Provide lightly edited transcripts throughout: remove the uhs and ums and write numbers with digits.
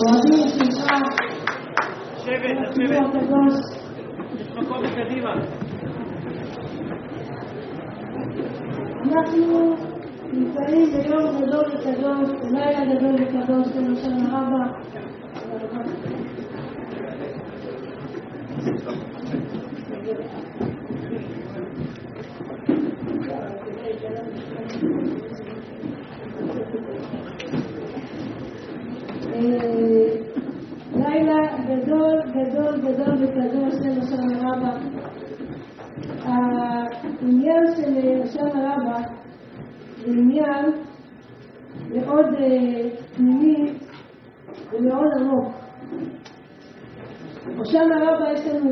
אוהבים שמחה. שבט. יש מקום בקדימה. אנחנו נמצאים ביום גדול וקדוש, לילה גדול וקדוש למשל הרבה. לילה גדול וקדוש למשל הרבה. העניין של לשון הרבה זה עניין מאוד פנימי ומאוד עמוק. לשון הרבה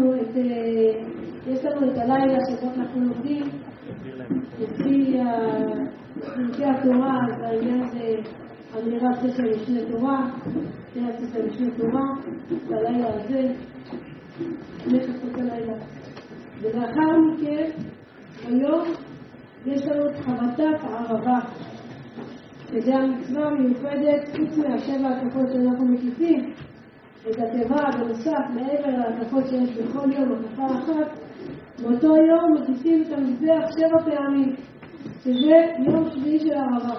יש לנו את הלילה שבו אנחנו לומדים לפי התורה, העניין זה אמירת ספר משנה תורה, ספר משנה תורה, בלילה הזה, נכנסות הלילה. ולאחר מכן, היום יש לנו את חבטת הערבה, שזה המצווה מיוחדת, חוץ מהשבע התקפות שאנחנו מקיפים, את התיבה בנוסף מעבר להתקפות שיש בכל יום, התקפה אחת, באותו יום מקיפים את המזבח 7 פעמים, שזה יום שביעי של הערבה.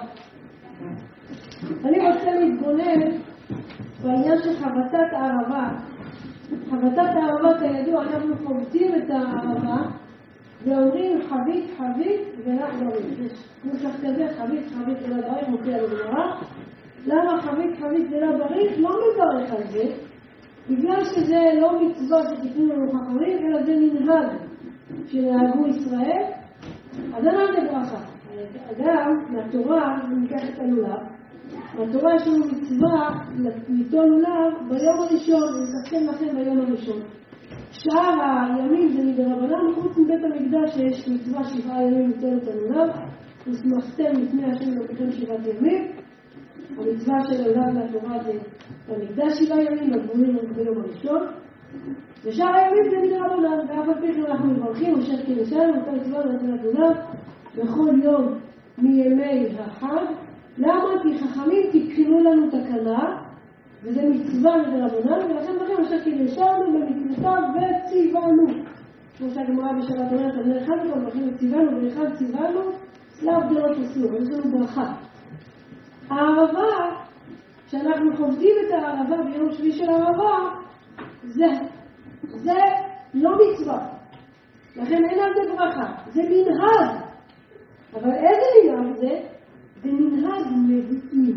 אני רוצה להתבונן בעניין של חבטת הערבה. חבטת הערבה, כידוע, אנחנו חובטים את הערבה ואומרים חבית ולך ברית. כמו שכתבי חבית ולך ברית מופיע בגמרא. למה חבית ולך ברית? לא מברך על זה, בגלל שזה לא מצווה שתיתנו לנו חכמים, אלא זה מנהג שנהגו ישראל. אז אין על זה ברכה. אדם, מהתורה, ניקח את הלולב, מהתורה יש לנו מצווה ליטול לולב ביום הראשון, ונתחתן לכם ביום הראשון. שאר הימים זה מדרבנן, חוץ מבית המקדש שיש מצווה 7 ימים ליטול את הלולב, ושמחתם לפני השם אלוקיכם 7 ימים. המצווה של הלולב מהתורה זה במקדש 7 ימים, בגבולים ביום הראשון. ושאר הימים זה מדרבנן, ואף על פי כן אנחנו מברכים, אשר כנשאר, אותה מצווה לנטילת לולב בכל יום מימי החג. למה? כי חכמים תקנו לנו תקנה, וזה מצווה מדרבנן, ולכן לכם אשר כנשארנו במצוותיו וציוונו. כמו שהגמרא בשבת אומרת, על אחד מכל מברכים וציוונו, ואחד ציוונו, לאו דעות אסור, יש לנו ברכה. הערבה, כשאנחנו חובדים את הערבה ביום שביעי של הערבה, זה לא מצווה. לכן אין על זה ברכה, זה מנהג. אבל איזה מנהג זה? זה מנהג נביאים.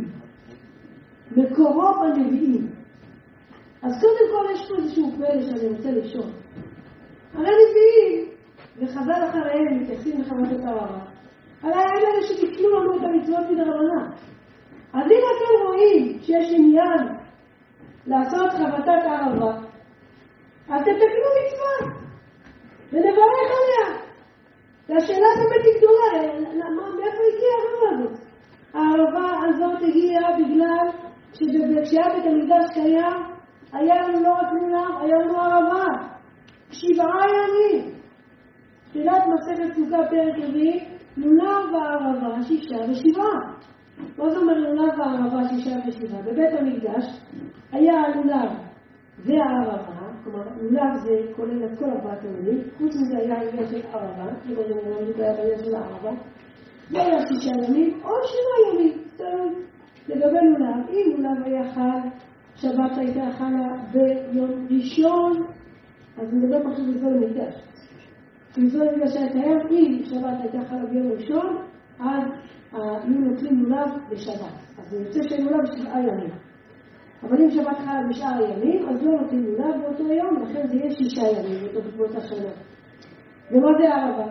מקורו בנביאים. אז קודם כל יש פה איזשהו פלא שאני רוצה לשאול. הרי נביאים, וחז"ל אחריהם מתייחסים לחבטת הערבה, הרי אלה שתקנו לנו את המצוות מדרבנן. אז אם אתם רואים שיש עניין לעשות חבטת הערבה, אז תתקנו מצווה ונברך עליה. והשאלה באמת היא גדולה, מאיפה הגיעה הערבה הזאת? הערבה הזאת הגיעה בגלל שכשהיה בית המקדש קיים, היה לנו לא רק לולב, היה לנו ערבה. 7 ימים. תחילת מסכת סוכה פרק 4, לולב וערבה 6 ו7. מה זה אומר לולב וערבה 6 ו7? בבית המקדש היה הלולב והערבה, כלומר לולב זה כולל את כל 4 המינים, חוץ מזה היה העניין של ערבה, זה היה בעניין של הערבה, זה היה 6 ימים או 7 ימים, לגבי לולב, אם לולב היה חל, שבת הייתה חלה ביום ראשון, אז נדבר פשוט לזול למקדש. לזול למקדש היה קיים, אם שבת הייתה חלה ביום ראשון, אז היו נוטלים לולב בשבת. אז זה יוצא של לולב 7 ימים. אבל אם שבת חלה בשאר הימים, אז לא נוטלים לולב באותו יום, לכן זה יהיה 6 ימים באותה שנה. ומה זה הערבה?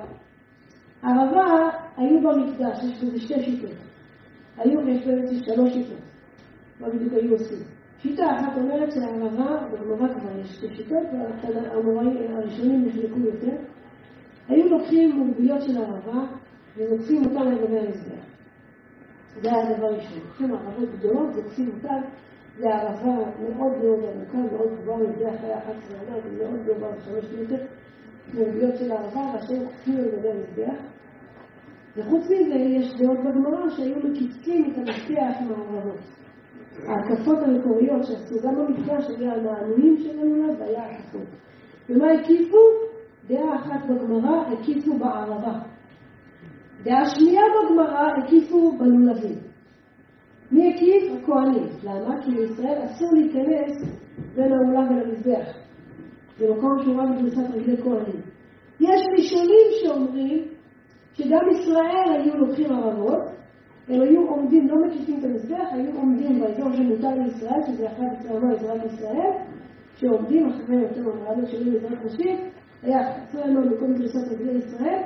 הערבה היו במקדש, יש בזה 2 שיטות. יש בעצם 3 שיטות. מה בדיוק היו עושים? שיטה אחת אומרת שהערבה, בגמרא כבר יש 2 שיטות, והאמוראים הראשונים נחלקו יותר. היו לוקחים מורביות של ערבה, ולוקחים אותם לגבי המזבח. זה היה הדבר ראשון. לוקחים ערבות גדולות, לוקחים אותם, זה ערבה מאוד עמוקה, מאוד גבוהה, מזבח היה 11 ענה, זה מאוד גבוה, 5 מטר, מורביות של הערבה, והשם לוקחים לגבי המזבח. וחוץ מזה יש דעות בגמרא שהיו מקיצים את המזבח עם הערבות. ההקפות המקוריות שעשו גם במקדש היה המענויים של הלולב והיה הקפות. ומה הקיפו? דעה אחת בגמרא הקיפו בערבה. דעה שנייה בגמרא הקיפו בלולבים. מי הקיף? הכהנים. למה? כי לישראל אסור להיכנס בין העולה ולמזבח. זה מקום שהוא רק בדריסת רגלי כהנים. יש ראשונים שאומרים שגם ישראל היו לוקחים ערבות, הם היו עומדים, לא מקיפים את המזבח, היו עומדים באזור שמותר לישראל, שזה אחרי בצעמה עזרת ישראל, שעומדים אחרי יותר ממרדות שלי לעזרת ראשית, היה חצר לנו מקום דריסת רגלי ישראל,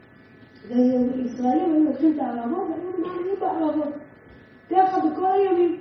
וישראלים היו לוקחים את הערבות והיו מעלים בערבות. ככה בכל הימים.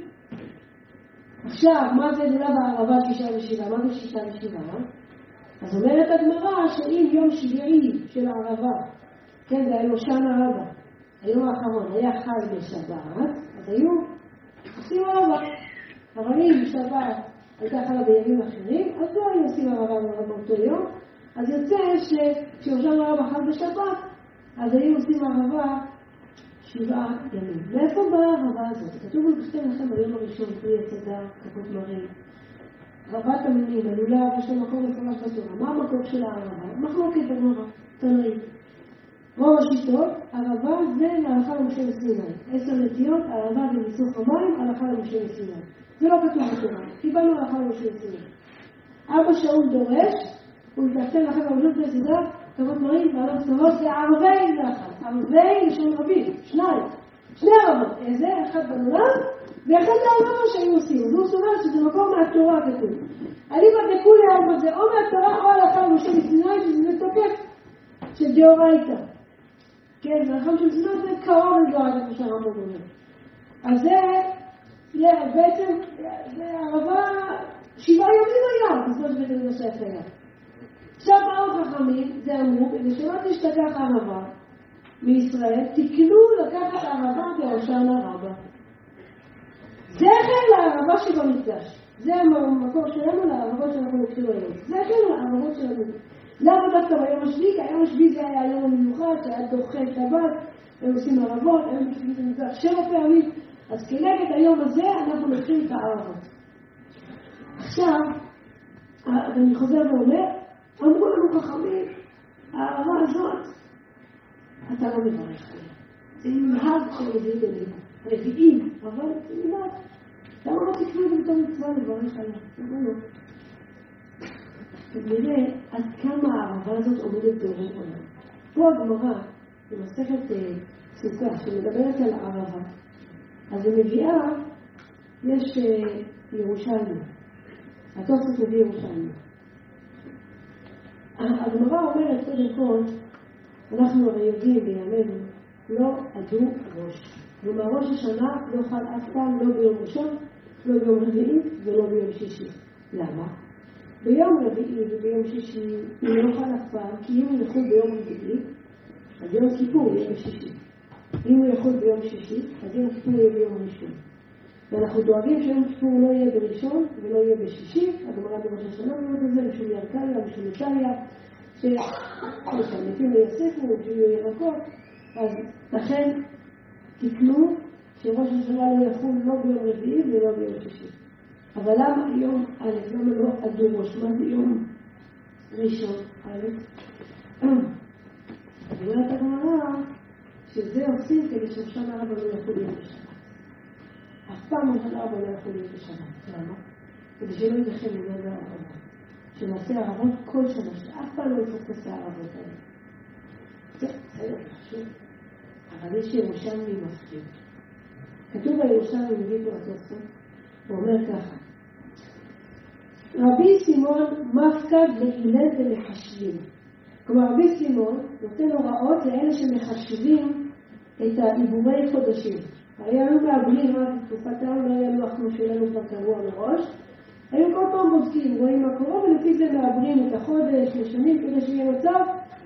עכשיו, מה זה דולה בערבה 6 ו7? מה זה 6 ו7? אז אומרת הגמרא שאם יום שביעי של הערבה, כן, זה היה שנה רבה, היום האחרון היה חג בשבת, אז היו עושים ערבה. אבל אם שבת הייתה חלה בימים אחרים, אז לא היו עושים ערבה באותו יום. אז יוצא שכשיושם ערבה חג בשבת, אז היו עושים ערבה 7 ימים. מאיפה באה הערבה הזאת? כתוב בכתב לכם ביום הראשון, פרי יצדה, כפות מרים. ערבת המינים, הלולב, יש לו מקום מפורש בתורה. מה המקור של הערבה? מחלוקת בגמרא, תנאים. רוב השיטות, ערבה זה להלכה למשה מסיני. 10 נטיות, ערבה וניסוך המים, הלכה למשה מסיני. זה לא כתוב בתורה, קיבלנו הלכה למשה מסיני. אבא שאול דורש, הוא יתעצל לכם עבודות ויצדה, כפות מרים, בעלות צהות, זה ערבי לאחת. ערבי לשון רבים, 2 ערבות. איזה? אחד בלולב, ואחד הערבה שהיו עושים. אז הוא סובר שזה מקום מהתורה כתוב. אני בדקו לערבה זה או מהתורה או הלכה למשה מסיני, שזה תוקף של דאורייתא. כן, זה הלכה של סיני, זה קרוב לדאורייתא, כמו שהרמב"ם אומר. אז זה בעצם, זה ערבה 7 ימים היה, בזמן שבית המקדש היה קיים. עכשיו באו חכמים, זה אמרו, ושלא תשתכח ערבה מישראל, תקנו לקחת ערבה בהושענא רבה. זכר לערבה שבמקדש. זה המקור שלנו לערבות שאנחנו לוקחים היום. זכר לערבות שלנו. למה דווקא ביום השביעי? כי היום השביעי זה היה היום המיוחד, שהיה דוחה שבת, הם עושים ערבות, הם משביעים את המקדש 7 פעמים. אז כנגד היום הזה אנחנו לוקחים את הערבות. עכשיו, אני חוזר ואומר, אמרו לנו חכמים, הערבה הזאת, אתה לא מברך עליה. זה מנהג שמביאים אלינו. רביעים, אבל זה מנהג. למה לא תקנו את זה בתור מצווה לברך עליה? למה לא? ונראה עד כמה הערבה הזאת עומדת דורות עולם. פה הגמרא, במסכת סוכה, שמדברת על הערבה, אז היא מביאה, יש ירושלמי. התוספות מביא ירושלמי. הגמרא אומרת, קודם כל, אנחנו הרי יודעים בימינו, לא עדו ראש. כלומר, ראש השנה לא חל אף פעם, לא ביום ראשון, לא ביום רביעי ולא ביום שישי. למה? ביום רביעי וביום שישי הוא לא חל אף פעם, כי אם הוא יכול ביום רביעי, אז יום כיפור יהיה בשישי. אם הוא יכול ביום שישי, אז יום כיפור יהיה ביום ראשון. ואנחנו דואגים שיום כיפור לא יהיה בראשון ולא יהיה בשישי, הגמרא בראש השנה אומרת את זה, משום ירקליה, משום איטליה, שהמתים ליוספו, שיהיו ירקות, אז לכן תקנו שראש השנה לא יחול לא ביום רביעי ולא ביום שישי. אבל למה יום א', למה לא עדו ראש? מה זה יום ראשון א'? אומרת הגמרא שזה עושים כדי שהושענא רבה לא יכול להיות בשבת. אף פעם הושענא רבה לא יכול להיות בשבת. למה? כדי שלא יידחה ממנו הערבות. שנעשה ערבות כל שנה, שאף פעם לא יפספס הערבות האלה. זה חשוב. אבל יש ירושלמי מפחיד. כתוב בירושלמי מביא פה התוספות, הוא אומר ככה: רבי סימון מפקד להלל ולחשבים. כלומר, רבי סימון נותן הוראות לאלה שמחשבים את העיבורי חודשים. הרי היו מעברים רק בתקופתם, לא היה לוח כמו שלנו כבר קבוע מראש. היו כל פעם בודקים, רואים מה קורה, ולפי זה מעברים את החודש לשנים, כדי שיהיה מצב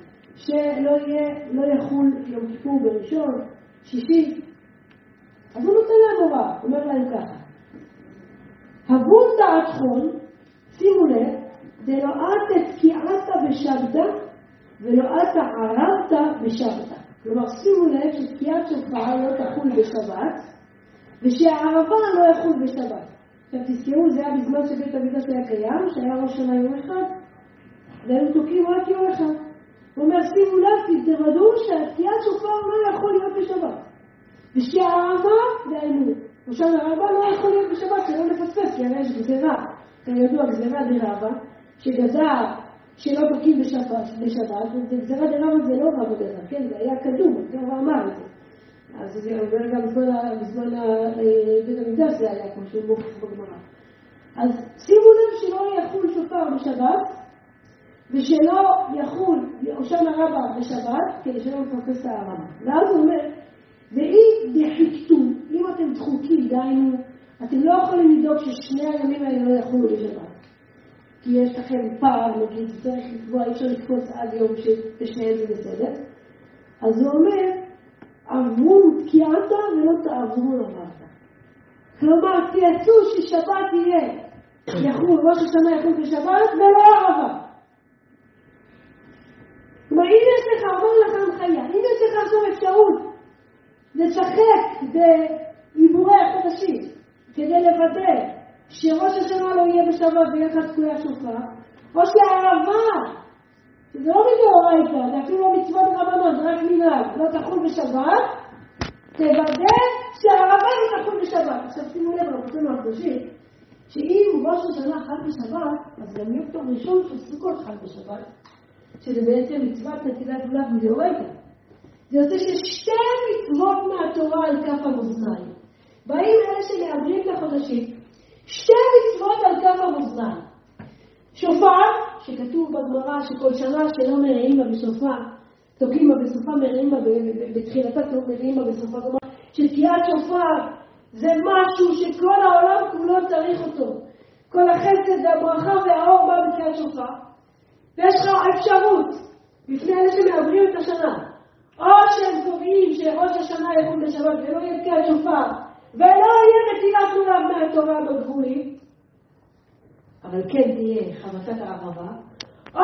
שלא יחול יום כיפור בראשון, שישי. אז הוא נותן להם הוראה, אומר להם ככה: הבון תעתכון, שימו לב, דלא את תקיעת בשבתא ולא את ערבת בשבתא. כלומר, שימו לב שתקיעת שופר לא תחול בשבת, ושהערבה לא יחול בשבת. עכשיו תזכרו, זה היה בזמן שבית המקדש היה קיים, שהיה ראש שנה יום אחד, והיו תוקעים רק יום אחד. הוא אומר, שימו לב, תתוודאו שהתקיעת שופר לא יכול להיות בשבת. ושהערבה, דהיינו, למשל הערבה לא יכול להיות בשבת, שלא לפספס, כי הרי יש גזירה, כידוע גזירה דרבה, שגזר שלא תוקעים בשבת, גזירה דרבה זה לא רב גזר, כן, זה היה קדום, הוא אמר את זה. אז זה אומר גם בזמן בית המקדש זה היה כמו שהוא מוכח בגמרא. אז שימו לב שלא יחול שופר בשבת, ושלא יחול הושענא רבה בשבת, כדי שלא נפספס את הערבה. ואז הוא אומר, ואם דחיקתו, אם אתם דחוקים, דהיינו, אתם לא יכולים לדאוג ששני הימים האלה לא יחולו בשבת. כי יש לכם פער, נגיד, צריך לקבוע, אי אפשר לקפוץ עד יום ששניהם זה בסדר. אז הוא אומר, עברו תקיעת ולא תעברו למטה. כלומר, תייצאו ששבת יהיה, יחול, ראש השנה יחול בשבת, ולא ערבה. כלומר, אם יש לך, אומר לך הנחיה, אם יש לך עכשיו אפשרות לשחק בעיבורי החודשים, כדי לוודא שראש השנה לא יהיה בשבת ויהיה לך תקויה שופר, או שהערבה, שזה לא מדאורייתא, זה אפילו לא מצוות רבנן, זה רק מנהג, לא תחול בשבת, תוודא שהערבה לא תחול בשבת. עכשיו שימו לב, רבותינו הקדושים, שאם ראש השנה חל בשבת, אז גם יום טוב ראשון של סוכות חל בשבת, שזה בעצם מצוות נטילת לולב מדאורייתא. זה יוצא ששתי מצוות מהתורה על כף המאזניים. באים אלה שמעברים את החודשים, שתי מצוות על כף המאזניים. שופר, שכתוב בגמרא שכל שנה שלא מראים בה בשופר, תוקעים בה בסופה, מראים בה בתחילתה, מראים בה בסופה. כלומר, שתקיעת שופר זה משהו שכל העולם כולו צריך אותו. כל החסד והברכה והאור בא בתקיעת שופר. ויש לך אפשרות בפני אלה שמעברים את השנה. או שהם קובעים שראש השנה יחול בשבת ולא יהיה תקיעת שופר, ולא יהיה נטילת לולב מהתורה בגבולים, אבל כן תהיה חבטת הערבה, או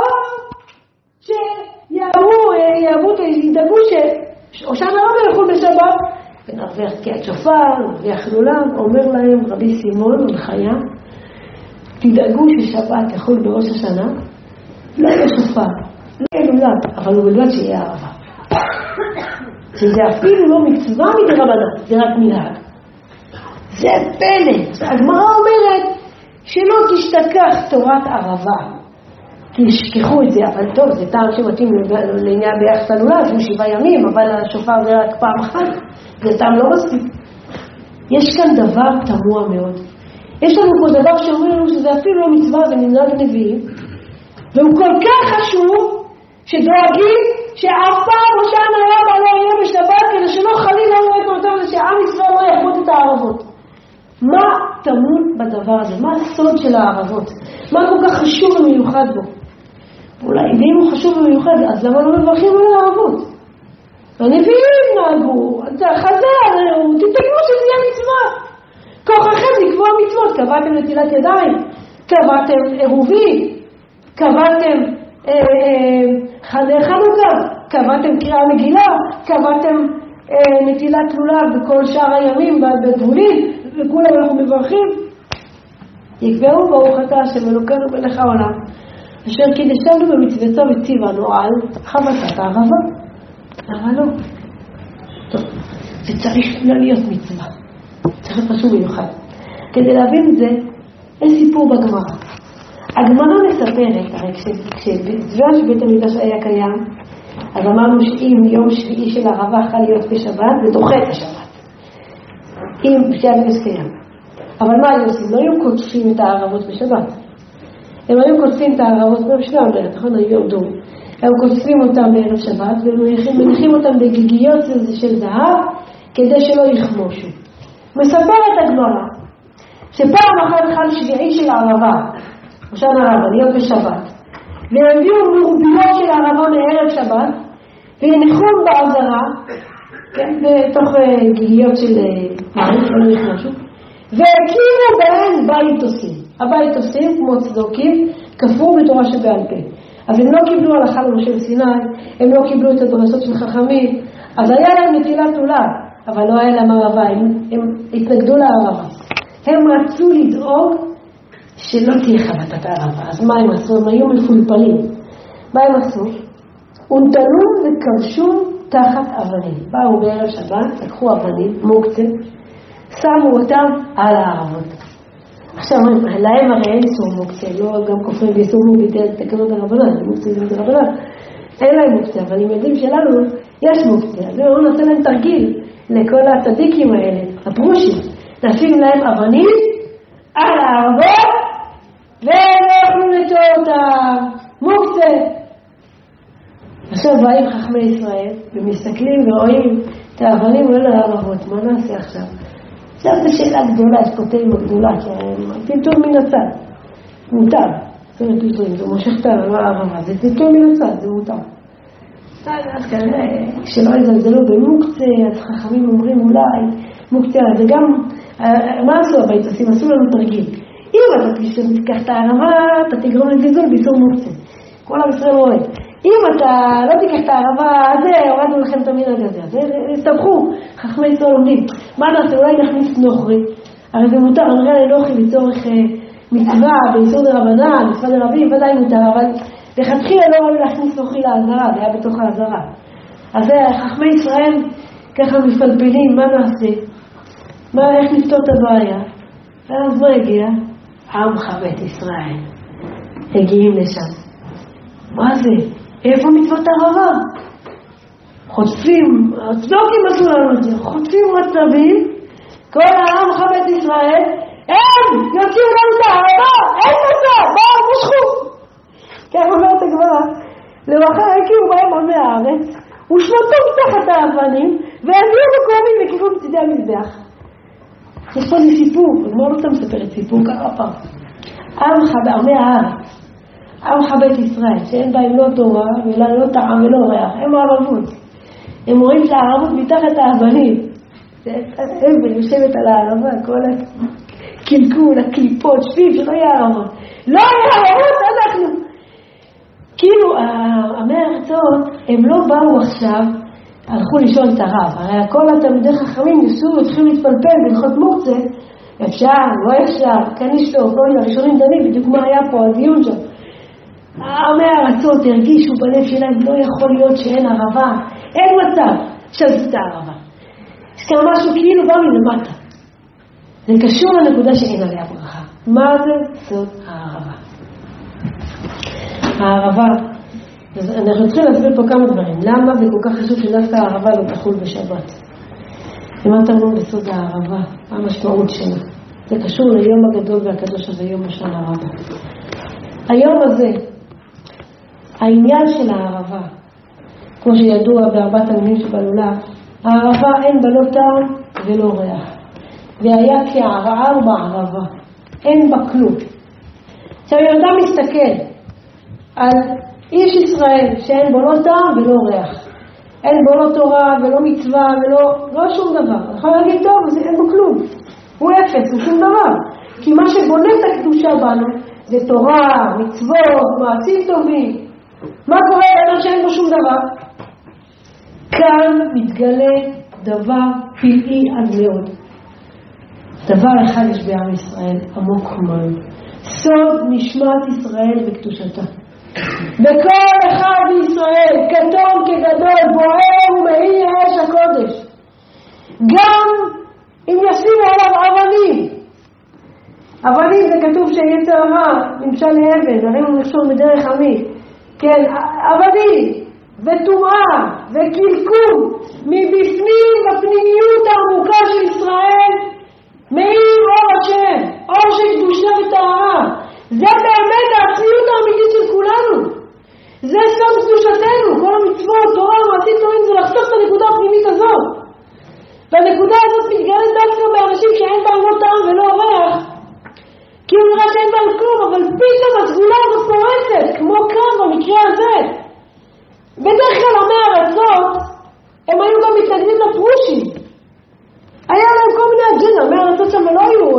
שידאגו שהושענא רבה יחול בשבת, ונרוויח תקיעת שופר, נרוויח לולב. אומר להם רבי סימון הנחיה, תדאגו ששבת יחול בראש השנה, לא יהיה שופר, לא יהיה לולב, אבל הוא בלבד שיהיה ערבה. שזה אפילו לא מצווה מדרבנן, זה רק מנהג. זה פלא. הגמרא אומרת שלא תשתכח תורת ערבה, כי ישכחו את זה, אבל טוב, זה טעם שמתאים לעניין ביחס הלולב, שהוא 7 ימים, אבל השופר זה רק פעם אחת, זה טעם לא מספיק. יש כאן דבר תמוה מאוד. יש לנו פה דבר שאומר לנו שזה אפילו לא מצווה ומנהג נביאים, והוא כל כך חשוב שדואגים שאף פעם הושענא רבה לא יהיה בשבת, כדי שלא חלילה לא יהיה אותם, שעם ישראל לא יחבוט את הערבות. מה טמון בדבר הזה? מה הסוד של הערבות? מה כל כך חשוב ומיוחד בו? אולי אם הוא חשוב ומיוחד, אז למה לא מברכים על הערבות? הנביאים נהגו, חז"ל, תתקנו שזה יהיה מצווה. כוחכם לקבוע מצוות, קבעתם נטילת ידיים, קבעתם עירובין, קבעתם חנוכה, קבעתם קריאה מגילה, קבעתם נטילת לולב בכל שאר הימים בגבולים, וכולם אנחנו מברכים. יקבעו ברוך אתה השם אלוקינו מלך העולם, אשר קידשנו במצוותו וציוונו על חבטת הערבה. למה לא? טוב, זה צריך להיות מצווה, צריך להיות משהו מיוחד. כדי להבין את זה, אין סיפור בגמרא. הגמרא מספרת, הרי כשזמן שבית המקדש היה קיים, אז אמרנו שאם יום שביעי של הערבה יכול להיות בשבת, זה דוחה את השבת. אם בית המקדש קיים. אבל מה הם עושים? לא היו קוטפים את הערבות בשבת. הם היו קוטפים את הערבות בשבת, נכון? היו יורדו. הם קוטפים אותם בערב שבת, ומניחים אותם בגיגיות של זהב, כדי שלא יחמושו. מספרת הגמרא, שפעם אחת חל שביעי של הערבה, הושענא רבה, להיות בשבת, והביאו מרוביות של הערבה מערב שבת, והניחום בעזרה, כן, בתוך גיגיות של מים, שלא יחמושו, והקימו בהן בית עושים. הבית עושים, כמו צדוקים, כפרו בתורה שבעל פה. אז הם לא קיבלו הלכה למשה בסיני, הם לא קיבלו את הדרשות של חכמים, אז היה להם נטילת לולב, אבל לא היה להם ערבה, הם התנגדו לערבה. הם רצו לדאוג שלא תהיה חבטת הערבה. אז מה הם עשו? הם היו מפולפלים. מה הם עשו? הונטלו וכבשו תחת אבנים. באו בערב שבת, לקחו אבנים, מוקצה, שמו אותם על הערבות. עכשיו, להם הרי אין איסור מוקצה, לא גם כופרים באיסור מוקצה, תקנות הרבנן, מוקצה זה הרבנן. אין להם מוקצה, אבל עם ילדים שלנו יש מוקצה. אז הוא נעשה להם תרגיל לכל הצדיקים האלה, הפרושים. נשים להם אבנים על הערבות, והם לא יכולים לטוע אותם. מוקצה. עכשיו באים חכמי ישראל, ומסתכלים ורואים את האבנים עולה לערבות. מה נעשה עכשיו? עכשיו זו שאלה גדולה, יש פה תאים הגדולה, טלטול מן הצד. מותר. זה טלטולים, זה מושך את הערבה, זה טלטול מן הצד, זה מותר. אז כנראה, כשלא יזלזלו במוקצה, אז חכמים אומרים אולי, מוקצה, זה גם, מה עשו הבית עושים? עשו לנו תרגיל. אם אתה תיקח את הערבה, אתה תגרום לזלזול באיסור מוקצה. כל עם ישראל רואה. אם אתה לא תיקח את הערבה, זה הורדנו לכם את המנהג הזה. אז הסתבכו, חכמי ישראל אומרים, מה נעשה? אולי נכניס נוכרי. הרי זה מותר, נראה לנוכרי לצורך מצווה, באיסור דרבנן, מצווה דרבים, ודאי מותר, אבל לכתחילה לא ראוי להכניס נוכרי לעזרה, זה היה בתוך העזרה. אז חכמי ישראל ככה מפלפלים, מה נעשה? איך נפתור את הבעיה? ואז מה הגיע? עמך בית ישראל. הגיעים לשם. מה זה? איפה מצוות ערבה? חוטפים, הצדוקים עשו לנו את זה, חוטפים רצבים, כל העם חבית ישראל, הם יוציאו לנו את הערבה, אין מצב, באו, מושכו. כך אומרת הגמרא, למחר הקימו בהם עמי הארץ, ושמטו תחת האבנים, והביאו מקומים לכיוון צדי המזבח. יש פה לי סיפור, הגמרא לא אתה מספרת סיפור, ככה פעם. עמי הארץ. עמך בית ישראל, שאין בהם לא תורה, ולא טעם ולא ריח, הם הערבות. הם רואים שהערבות מתחת האבנים. אבן יושבת על הערבה, כל הקלקול, הקליפות, שפיב, שלא יהיה ערבות. לא יהיה ערבות, אנחנו. כאילו, עמי הארצות, הם לא באו עכשיו, הלכו לשאול את הרב. הרי כל התלמידי חכמים ניסו והתחילו להתפלפל בהלכות מוקצה. אפשר, לא אפשר, כן ישתוק, לא, הראשונים דנים, בדיוק מה היה פה, הדיון שם. עמי הארצות הרגישו בלב שלהם, לא יכול להיות שאין ערבה, אין מצב שזאת הערבה. יש כאן משהו כאילו בא מלמטה. זה קשור לנקודה שאין עליה ברכה. מה זה? זאת הערבה. הערבה, אנחנו צריכים להסביר פה כמה דברים. למה זה כל כך חשוב שדווקא הערבה לא תחול בשבת? למה תרנו בסוד הערבה? מה המשמעות שלה? זה קשור ליום הגדול והקדוש הזה, יום השנה רבה. היום הזה, העניין של הערבה, כמו שידוע בארבעת המינים שבלולה, הערבה אין בה לא טעם ולא ריח. והיה כערער בערבה, אין בה כלום. עכשיו ירדה מסתכל על איש ישראל שאין בו לא טעם ולא ריח. אין בו לא תורה ולא מצווה ולא שום דבר. יכול להגיד טוב, אז אין בו כלום. הוא אפס, הוא שום דבר. כי מה שבונה את הקדושה בנו זה תורה, מצוות, מעשים טובים. מה קורה לאדם שאין בו שום דבר? כאן מתגלה דבר פלאי עד מאוד. דבר אחד יש בעם ישראל, עמוק מאוד. סוד נשמת ישראל בקדושתה. בכל אחד בישראל, קטון כגדול, בוער ומאיר אש הקודש. גם אם ישימו עליו אבנים. אבנים זה כתוב שיצר הרע, נמשל לאבן, הרי הוא נחשוב בדרך עמי. כן, אבנים וטומאה וקלקול מבפנים בפנימיות העמוקה של ישראל מאיר אור השם, אור של קדושה וטהרה. זה באמת העצמיות האמיתית של כולנו. זה סוד קדושתנו, כל המצוות, תורה, מעשים טובים, זה לחשוף את הנקודה הפנימית הזאת. והנקודה הזאת מתגלת דווקא באנשים שאין בהם לא טעם ולא ריח, כי הוא נראה שאין בהם כלום, אבל פתאום הסגולה הזאת פורצת, כמו כאן במקרה הזה. בדרך כלל עמי הארצות, הם היו גם מתנגדים לפרושים. היה להם כל מיני אג'נדה, עמי הארצות שם לא היו,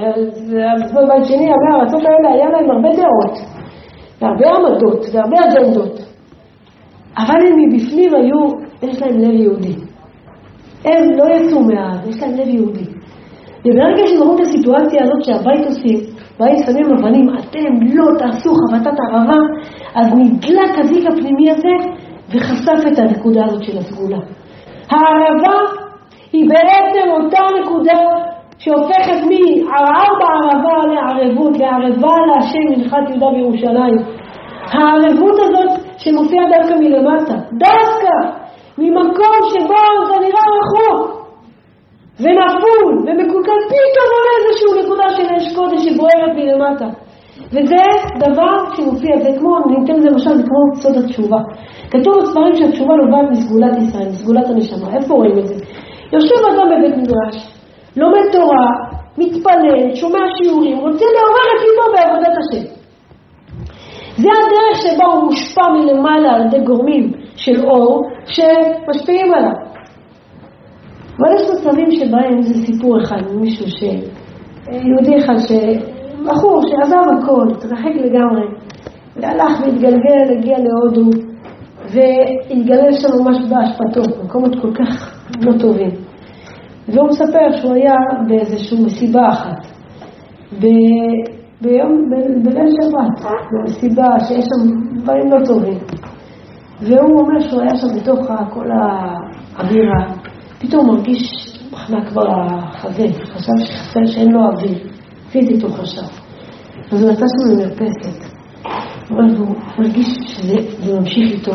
זה בית שני, עמי הארצות האלה, היה להם הרבה דעות, והרבה עמדות, והרבה אג'נדות. אבל הם מבפנים היו, יש להם לב יהודי. הם לא יצאו מהארץ, יש להם לב יהודי. וברגע שמראו את הסיטואציה הזאת שהבית עושים, בית שמים אבנים, אתם לא תעשו חבטת ערבה, אז נדלק הזיק הפנימי הזה וחשף את הנקודה הזאת של הסגולה. הערבה היא בעצם אותה נקודה שהופכת מארבע ערבה לערבות, לערבה להשם מנחת יהודה בירושלים. הערבות הזאת שמופיעה דווקא מלמטה, דווקא ממקום שבו זה נראה רחוק ונפול ומקולקל, פתאום עולה איזשהו נקודה של אש קודש שבוערת מלמטה. וזה דבר שמופיע, זה כמו, ניתן למשל, זה כמו סוד התשובה. כתוב בספרים שהתשובה נובעת מסגולת ישראל, מסגולת הנשמה. איפה רואים את זה? יושב אדם בבית מדרש, לומד תורה, מתפלל, שומע שיעורים, רוצה לעורר את ליבו בעבודת השם. זה הדרך שבה הוא מושפע מלמעלה על ידי גורמים של אור שמשפיעים עליו. אבל יש מצבים שבהם זה סיפור אחד, מישהו יהודי אחד, בחור שעזב הכל, התרחק לגמרי, והלך והתגלגל, הגיע להודו, והתגלל שם ממש בהשפעתו, מקומות כל כך לא טובים. והוא מספר שהוא היה באיזושהי מסיבה אחת, בליל שבת, במסיבה שיש שם דברים לא טובים. והוא אומר שהוא היה שם בתוך כל האווירה, פתאום מרגיש מחנק בחזה, חשב שחסר שאין לו אוויר, פיזית הוא חשב. אז הוא נתן שם למרפסת, והוא מרגיש שזה ממשיך איתו,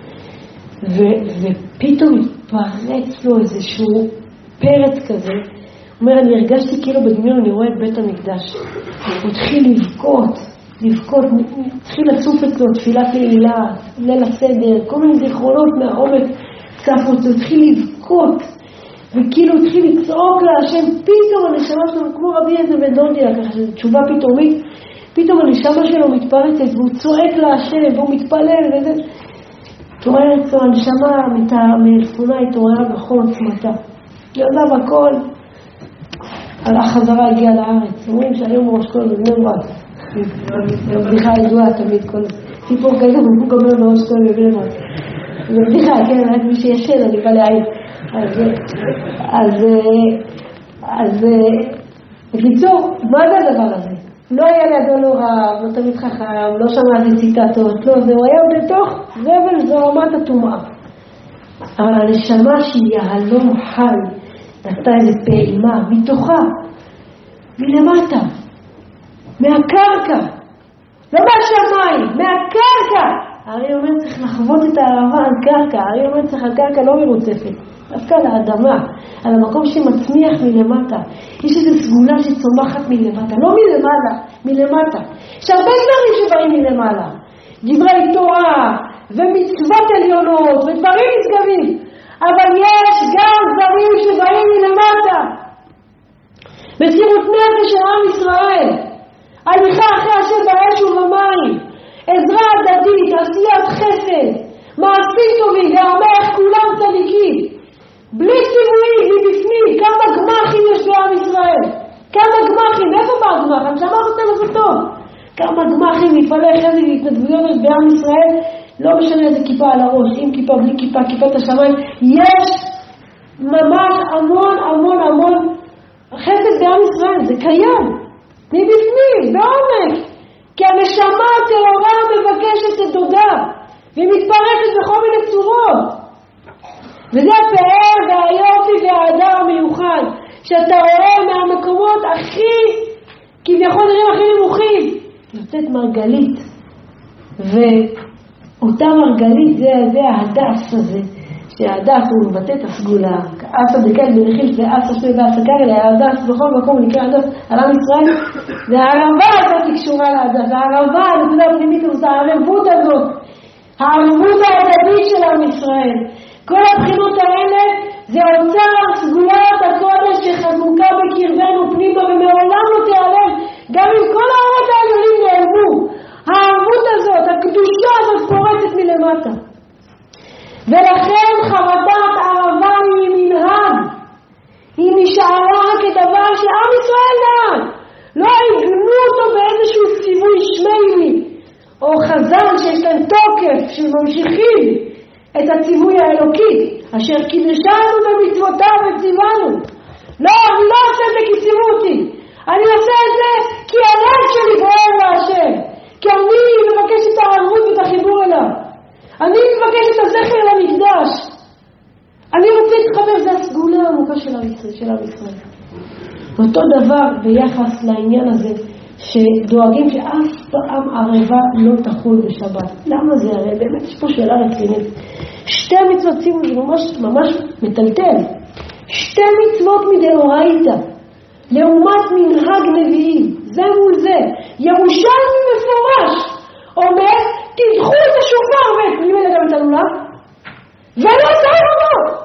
ופתאום התפרץ לו איזשהו פרץ כזה. הוא אומר, אני הרגשתי כאילו בדמיון, אני רואה את בית המקדש. הוא התחיל לבכות, התחיל לצוף אצלו תפילת לילה, ליל הסדר, כל מיני זיכרונות מהעומק צפו אותו, התחיל לבכות, וכאילו התחיל לצעוק להשם, פתאום הנשמה שלו, כמו רבי איזה בן דודיה, ככה תשובה פתאומית, פתאום הנשמה שלו מתפרצת, והוא צועק להשם, והוא מתפלל, וזה, תוררת לו, הנשמה מלפונה התעוררה בכל עוצמתה. היא עזב הכל, הלך חזרה, הגיעה לארץ. אומרים שהיום ראש כל בבני ברק. בבדיחה ידועה תמיד, כל סיפור כזה, הוא גומר בראש כל בבני ברק. זה בדיחה, כן, רק מי שישן, אני בא להעיד. אז בקיצור, מה זה הדבר הזה? לא היה לידו לא רב, לא תמיד חכם, לא שמע איזה ציטטות, לא, זה הוא היה בתוך זבל זרמת הטומאה. אבל הנשמה שהיא יהלום חי, נעשתה איזה פעימה מתוכה, מלמטה, מהקרקע, לא מהשמיים, מהקרקע. הרי אומר צריך לחוות את הערבה על קרקע, הרי אומר צריך על קרקע לא מרוצפת, דווקא על האדמה, על המקום שמצמיח מלמטה. יש איזו סגולה שצומחת מלמטה, לא מלמעלה, מלמטה. יש הרבה דברים שבאים מלמעלה, דברי תורה ומצוות עליונות ודברים נשגבים, אבל יש גם דברים שבאים מלמטה. מסירות נפש של עם ישראל, הליכה אחרי השם באש ובמים, עזרה הדדית, עשיית חסד, מעשים טובים, והרבה איך כולם צדיקים, בלי ציבורי, מבפנים. כמה גמחים יש בעם ישראל, כמה גמחים, איפה בא הגמח? אני שמע רוצה לעשות טוב. כמה גמחים, מפעלי חסד והתנדבויות יש בעם ישראל, לא משנה איזה כיפה על הראש, עם כיפה, בלי כיפה, כיפת השמיים, יש ממש המון המון המון חסד בעם ישראל, זה קיים, מבפנים, בעומק, כי הנשמה הטהורה מבקשת את דודה, והיא מתפרקת בכל מיני צורות, וזה הפאר והיופי והאהדה המיוחד, שאתה רואה מהמקומות הכי, כביכול נראים הכי נמוכים, נותנת מרגלית, ואותה מרגלית זה ההדף הזה, שההדף הוא מבטא את הסגולה, אסה דקל בנחיל זה אסה שוי והסקר אליה, ההדף בכל מקום נקרא הדף על עם ישראל, והערבה הזאת היא קשורה להדף, הערבה, הנקודה הפנימית הזאת, הערבות הזאת, הערבות ההדדית של עם ישראל, כל הבחינות האלה זה אוצר סגולת הקודש שחזוקה בקרבנו פנימה ומעולם לא תיעלם, גם אם כל האורות העליונים נעלמו, הערבות הזאת, הקדושה הזאת פורצת מלמטה. ולכן חרדת ערבה היא מנהג, היא נשארה כדבר שעם ישראל נהג, לא עיגנו אותו באיזשהו ציווי שמיילי או חז"ל שיש להם תוקף שממשיכים את הציווי האלוקי, אשר קידשנו במצוותיו וציוונו. לא, אני לא עושה את זה כי ציוו אותי. אני עושה את זה כי הלב שלי בוער להשם. כי אני מבקש את הערבות ואת החיבור אליו. אני מבקש את הזכר למקדש. אני רוצה להתחבר, זה הסגולה העמוקה של עם ישראל. אותו דבר ביחס לעניין הזה, שדואגים שאף פעם ערבה לא תחול בשבת. למה זה? הרי באמת יש פה שאלה רצינית. שתי מצוות ציוו זה ממש מטלטל. שתי מצוות מדאורייתא, לעומת מנהג נביאים, זה מול זה. ירושלמי מפורש אומר, תדחו את השופר ואת מי מדגם את הלולב, ולא תערבו.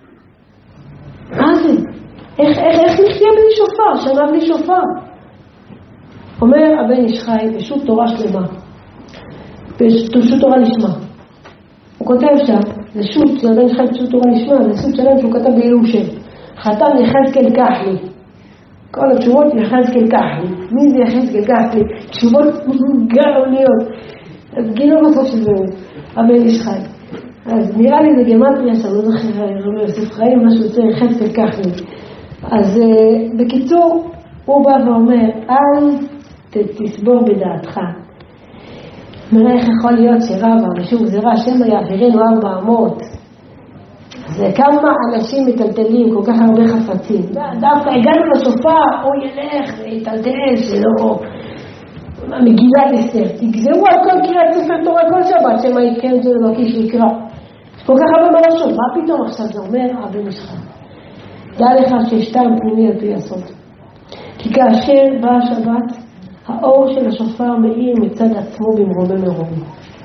מה זה? איך נחיה בלי שופר? שנה בלי שופר. אומר הבן איש חי פשוט תורה שלמה, פשוט תורה לשמה. הוא כותב שם, זה שוט, זה הבן איש חי פשוט תורה לשמה, זה שוט שלם שהוא כתב בעילום שם. חתם יחזקאל כחלי. כל התשובות יחזקאל כחלי. מי זה יחזקאל כחלי? תשובות גאוניות. אז גילו בסוף שזה הבן איש חי. אז נראה לי זה גמטריה שם, לא זוכר, אומר יוסף חיים, משהו יוצא יחזקאל כחלי. אז בקיצור, הוא בא ואומר, אל תסבור בדעתך. נראה איך יכול להיות שרבה, משום גזירה, השם יעבירנו 400. זה כמה אנשים מטלטלים, כל כך הרבה חפצים. דווקא הגענו לשופר, הוא ילך ויטלטל שלא מגילת אסתר. תגזרו על כל קריאת ספר תורה כל שבת, שמה יקן זה לבקיש לקרוא. יש כל כך הרבה מלאשות, מה פתאום עכשיו זה אומר? הבן איש חי. דע לך שיש טעם פנימי על פי הסוד. כי כאשר באה השבת, האור של השופר מאיר מצד עצמו במרומים מרומים.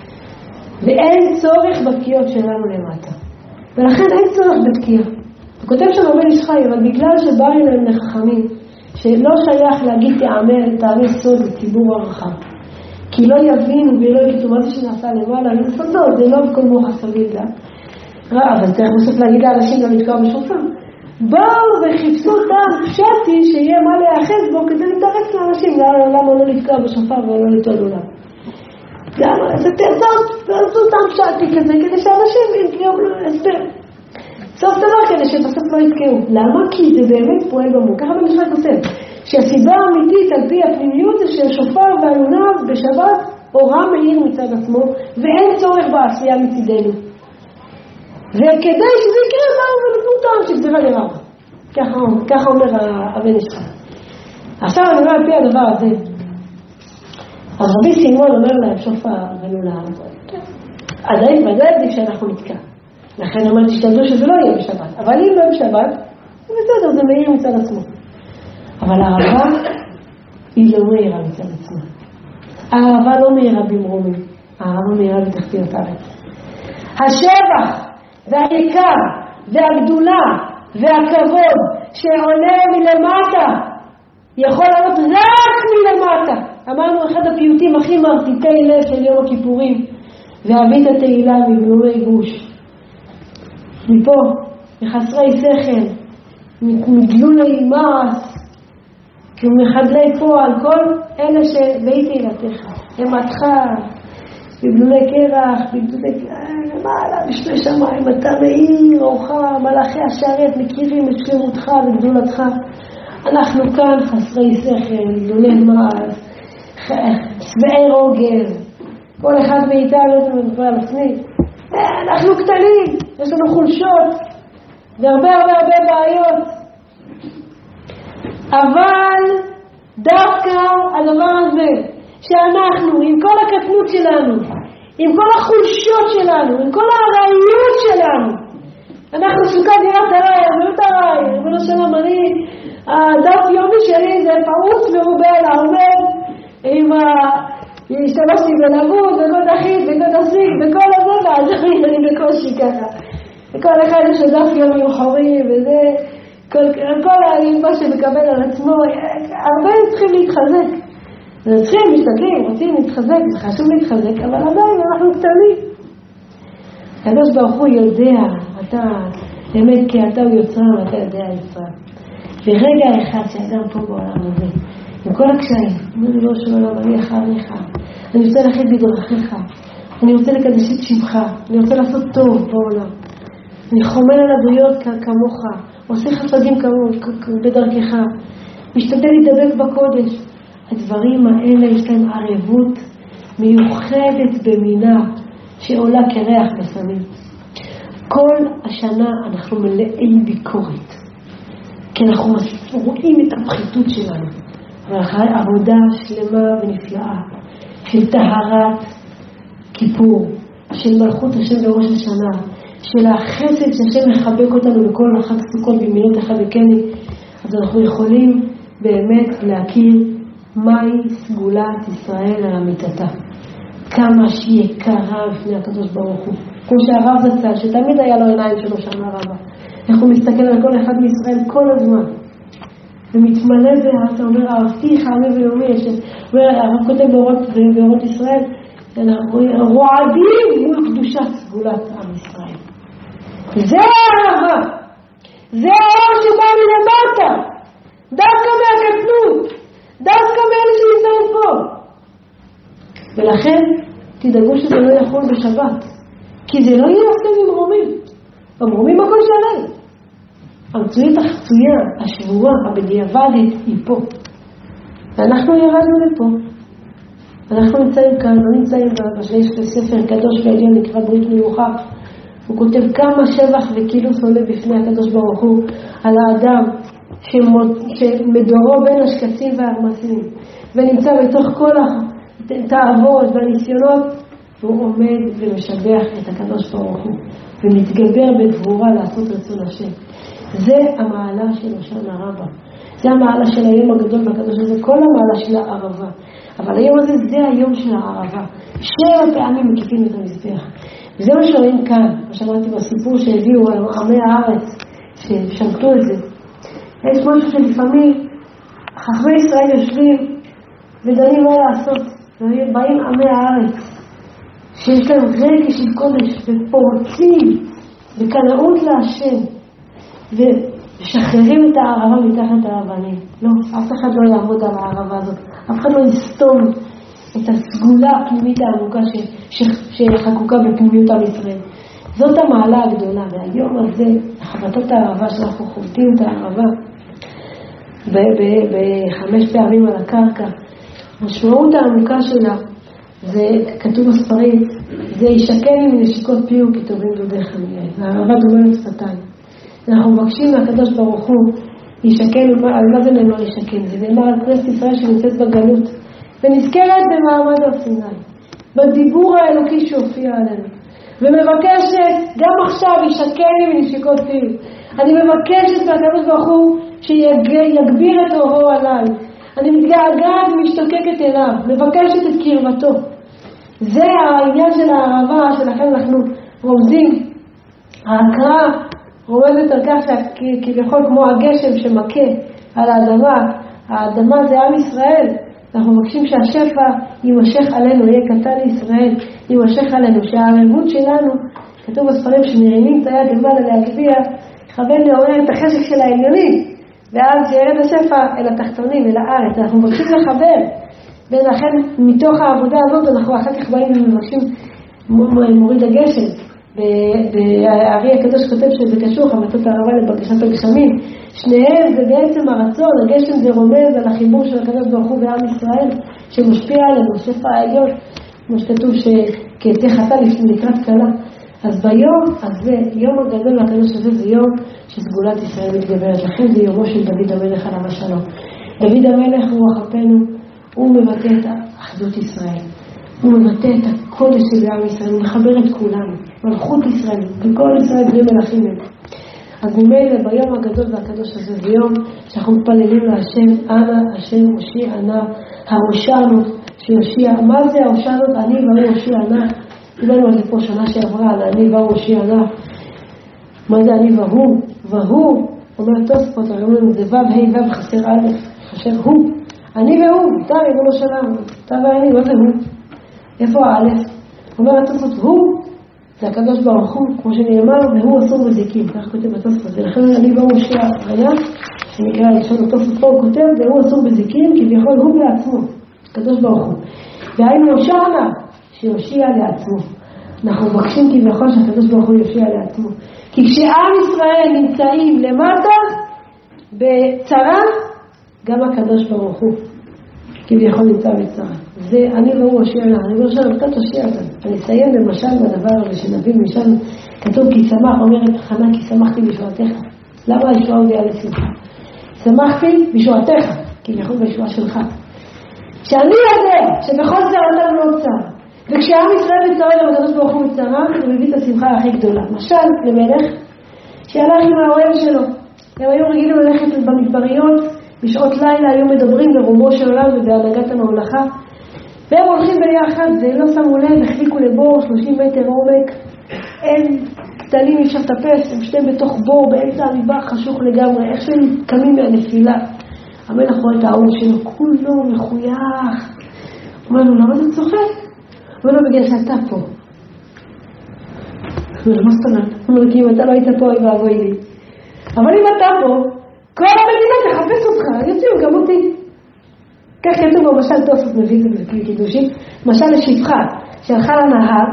ואין צורך בקיאות שלנו למטה. ולכן אין צורך בתקיעה. הוא כותב שם הבן איש חי, אבל בגלל שבאו להם לחכמים, שלא שייך להגיד תאמר סוד לציבור הרחב. כי לא יבינו ולא יגידו מה זה שנעשה למעלה, זה סודות, זה לא בכל מוח הסביב לה. אבל צריך בסוף להגיד לאנשים לא לתקוע בשופר. באו וחיפשו טעם פשטי שיהיה מה להיאחז בו כדי לתרץ לאנשים למה לא לתקוע בשופר ולא לטול עולם. למה? זה תעשו טעם פשטי כזה כדי שאנשים יקראו הסבר. סוף דבר כדי שבסוף לא יתקעו. למה? כי זה באמת פועל במות. ככה במשחק כותב שהסיבה האמיתית על פי הפנימיות זה שהשופר והלולב בשבת אורה מאיר מצד עצמו ואין צורך בעשייה מצידנו. וכדי שזה יקרה באו ונתנו טעם שגזירה לרב. ככה אומר הבן איש חי. עכשיו אני אומר על פי הדבר הזה. אז רבי סימון אומר להם שופר ולולב. עדיין עדיף שאנחנו נתקע. לכן אומר תשתדלו שזה לא יהיה בשבת. אבל אם לא בשבת, בסדר, זה מאיר מצד עצמו. אבל האהבה היא לא מאירה מצד עצמה. האהבה לא מאירה במרומים. האהבה מאירה בתחתיות הארץ. השבח והעיקר והגדולה והכבוד שעולה מלמטה יכול לעלות רק מלמטה. אמרנו אחד הפיוטים הכי מרטיטי לב של יום הכיפורים, ואבית התהילה מבלומי גוש. מפה, מחסרי שכל, מגלולי מעש, כמחדלי פועל, כל אלה שבית תהילתך, אמתך, בגלולי קרח, בגלולי מעלה, בשני שמיים, אתה מאיר אורך, מלאכי השרת מכירים את שלמותך וגדולתך. אנחנו כאן חסרי שכל, גלולי מעש, שבעי רוגז, כל אחד מאיתנו מדבר על עצמי. אנחנו קטנים, יש לנו חולשות והרבה בעיות, אבל דווקא הדבר הזה שאנחנו עם כל הקטנות שלנו, עם כל החולשות שלנו, עם כל הרעיות שלנו, אנחנו סוכת דירת הרי, ולא שלום, הדף יומי שלי זה פרוץ מרובה עומד עם השתמשתי בלגות וקוד אחיד וקוד אסיק וכל הזה, ואז אני בקושי ככה. וכל אחד יש דף יומי חורי וזה, כל מה שמקבל על עצמו, הרבה צריכים להתחזק. צריכים, משתדלים, רוצים להתחזק, זה חשוב להתחזק, אבל עדיין אנחנו קטנים. הקדוש ברוך הוא יודע, אתה באמת כי אתה הוא יוצרן ואתה יודע יוצרן. ברגע אחד שאדם פה בעולם הזה, עם כל הקשיים, אומר לי לא שואל, אני אחריך, אני רוצה ללכת בדרכיך, אני רוצה לקדש את שמך, אני רוצה לעשות טוב בעולם. אני חומל על הבריות כמוך, עושה חסדים בדרכך, משתדל להתדבק בקודש. הדברים האלה יש להם ערבות מיוחדת במינה שעולה כריח בסמים. כל השנה אנחנו מלאי ביקורת, כי אנחנו רואים את הפחיתות שלנו, אבל אחרי עבודה שלמה ונפלאה של טהרת כיפור, של מלכות השם בראש השנה, של החסד שהשם מחבק אותנו בכל חג סוכות במילות החבקני, אז אנחנו יכולים באמת להכיר מהי סגולת ישראל על אמיתתה, כמה שהיא יקרה בפני הקדוש ברוך הוא. כמו שהרב זצ"ל, שתמיד היה לו עיניים שלו שנה רבה, איך הוא מסתכל על כל אחד מישראל כל הזמן ומתמלא באהבה. אומר אהבתיך עמי ויומי, הרב כותב באורות ישראל, רועדים מול קדושת סגולת עם ישראל. זה האהבה, זה האור שבא מלמטה, דווקא מהקטנות, דווקא מאלה שנמצאים פה. ולכן תדאגו שזה לא יכול בשבת, כי זה לא יעשה ממרומים. המרומים הכל שלם. המציאות החצויה, השבורה, הבדיעבדית היא פה. ואנחנו ירדנו לפה. אנחנו נמצאים כאן, לא נמצאים בשביל ספר קדוש ועליון נקרא ברית מיוחד. הוא כותב כמה שבח וקילוס עולה בפני הקדוש ברוך הוא על האדם שמדורו בין השקצים והרמסים ונמצא בתוך כל התאוות והניסיונות, והוא עומד ומשבח את הקדוש ברוך הוא ומתגבר בגבורה לעשות רצון השם. זה המעלה של הושענא רבה, זה המעלה של היום הגדול והקדוש הזה, כל המעלה של הערבה. אבל היום הזה זה היום של הערבה, 7 פעמים מקיפים את המזבח. וזה מה שרואים כאן, מה שאמרתי בסיפור שהביאו עמי הארץ ששמטו את זה. יש משהו שלפעמים חכמי ישראל יושבים ודנים מה לעשות, ובאים עמי הארץ שיש להם רגש של קודש ופורצים בקנאות להשם ושחררים את הערבה מתחת האבנים. לא, אף אחד לא יעמוד על הערבה הזאת, אף אחד לא יסתום את הסגולה הפנימית העמוקה שחקוקה בפנימיות עם ישראל. זאת המעלה הגדולה, והיום הזה החבטות הערבה שאנחנו חובטים את הערבה ב5 פעמים על הקרקע, המשמעות העמוקה שלה, זה כתוב בספרים, זה ישקם עם נשיקות פיו כטובים דודיך מיין, והערבה דוממת שפתיים. אנחנו מבקשים מהקדוש ברוך הוא ישקם, על מה זה נאמר ישקם? זה נאמר על כנסת ישראל שנמצאת בגלות ונזכרת במעמד הר סיני, בדיבור האלוקי שהופיע עלינו, ומבקשת גם עכשיו ישקם עם נשיקות פיו. אני מבקשת מהקדוש ברוך הוא שיגביר את אורו עליי, אני מתגעגעת ומשתוקקת אליו, מבקשת את קרבתו. זה העניין של הערבה, שלכן אנחנו רומזים, ההקראה רומזת על כך שכביכול כמו הגשם שמכה על האדמה, האדמה זה עם ישראל. אנחנו מבקשים שהשפע יימשך עלינו, יהיה קטן לישראל, יימשך עלינו, שהערבות שלנו, כתוב בספרים שמרימים את היד למעלה להגביה, יכוון לעורר את החשק של העליונים, ואז שירד השפע אל התחתונים, אל הארץ. אנחנו מבקשים לחבר, ולכן מתוך העבודה הזאת אנחנו אחר כך באים ומבקשים מוריד הגשם. והארי הקדוש כותב שזה קשור, חבטות הערבה לבקשת הגשמים. שניהם זה בעצם הרצון, הגשם זה רומז על החיבור של הקדוש ברוך הוא בעם ישראל, שמשפיע עלינו, שפע העליון, כמו שכתוב שכעצי חטא לקראת קלה. אז ביום הזה, יום הגדול והקדוש הזה, זה יום שסגולת ישראל מתגברת. לכן זה יומו של דוד המלך עליו השלום. דוד המלך הוא אחפנו, הוא מבטא את אחדות ישראל, הוא מבטא את הקודש של עם ישראל, הוא מחבר את כולנו, מלכות ישראל, וכל ישראל בלי מלכים הם. אז ממילא ביום הגדול והקדוש הזה, זה יום שאנחנו מתפללים להשם, אנא השם הושיע נא, ההושענו שיושיע. מה זה ההושענות? אני והוא הושיע נא. דיברנו על זה פה שנה שעברה, על אני והוא הושיע נא. מה זה אני והוא? והוא, אומר תוספות, אומרים זה ו' ה' ו' חסר א', חסר הוא. אני והוא, אתה ריבונו שלנו, אתה ואני, מה זה הוא? איפה האלף? אומר התוספות, הוא זה הקדוש ברוך הוא, כמו שנאמר, והוא אסור בזיקים, כך כותב התוספות. ולכן אני והוא הושיע היה, שנקרא לשון התוספות פה, הוא כותב, והוא אסור בזיקים, כביכול הוא בעצמו, הקדוש ברוך הוא. והיינו הושענה, שיושיע לעצמו. אנחנו מבקשים כביכול שהקדוש ברוך הוא יושיע לעצמו. כי כשעם ישראל נמצאים למטה, בצרה, גם הקדוש ברוך הוא כביכול נמצא בצרה. זה אני לא מושיע לה, אני לא שלם, אתה תושיע אותם. אני אסיים במשל בדבר הזה שנביא משם, כתוב כי שמח, אומרת חנה, כי שמחתי בישועתך. למה הישועה הודיעה לשמחה? שמחתי בישועתך, כביכול בישועה שלך. שאני יודע שבכל צרתם לא צר, וכשעם ישראל בצרה גם הקדוש ברוך הוא בצרה, הוא מביא את השמחה הכי גדולה. משל למלך שהלך עם האוהב שלו, הם היו רגילים ללכת במדבריות, בשעות לילה היו מדברים ברומו של עולם ובהנהגת הממלכה, והם הולכים ביחד ולא שמו לב, החליקו לבור 30 מטר עומק, אין קטנים, אי אפשר לטפס, הם שתיים בתוך בור באמצע המדבר חשוך לגמרי, איך שהם קמים מהנפילה. המלך רואה את האור שלו, כולו מחוייך. אומר לו, למה אתה צוחק? אומר לו, בגלל שאתה פה. אומר לו, מה זאת אומרת? אומר לו, כי אם אתה לא היית פה, אוי ואבוי לי. אבל אם אתה פה, כל המדינה תחפש אותך, יוציאו גם אותי. כך כתוב במשל תוספות מביא את זה בקידושי, משל לשפחה שהלכה לנהר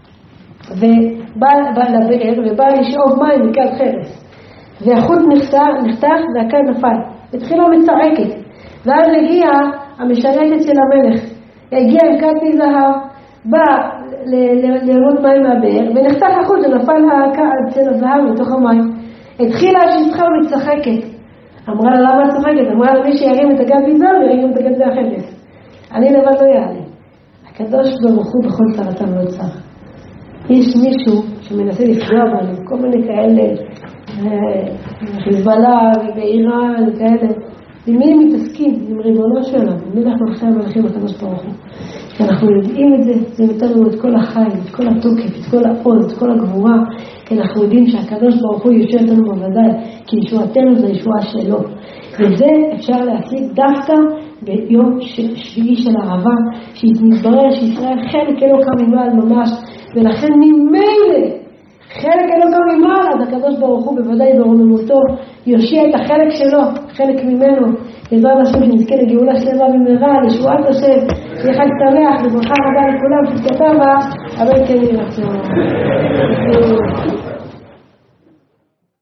ובאה לבאר ובאה לשאוב מים מכד חרס, והחוט נחתך והכד נפל, התחילה מצעקת, ואז הגיעה המשרתת של המלך, הגיעה עם כד מזהב, באה לראות מים מהבאר ונחתך החוט ונפל הכד של הזהב לתוך המים. התחילה השפחה ומצחקת, אמרה לה, למה את צוחקת? אמרה לה, מי שירים את הגד מזהב וירים את הגד והחרס. אני לבד לא יעלה. הקדוש ברוך הוא בכל צרתם לא צר. יש מישהו שמנסה לפגוע בנו, כל מיני כאלה, חיזבאללה ובאיראן וכאלה. עם מי הם מתעסקים? עם ריבונו שלנו. מי אנחנו עכשיו מלכים הקדוש ברוך הוא? כשאנחנו יודעים את זה, זה נותן לנו את כל החיים, את כל התוקף, את כל העוז, את כל הגבורה, כי אנחנו יודעים שהקדוש ברוך הוא יושב אותנו בוודאי, כי ישועתנו זה ישועה שלו. וזה אפשר להשיג דווקא ביום שביעי של ערבה, שמתברר שישראל חלק אלוקה ממעל ממש, ולכן ממילא חלק אלוקה ממעל, אז הקדוש ברוך הוא בוודאי ברוממותו יושיע את החלק שלו, חלק ממנו. בעזרת השם שנזכה לגאולה שלמה במהרה, לישועת השם, שיהיה חג שמח וברכה רבה לכולם, שתקתה בה, אבל כן יהיה רצון.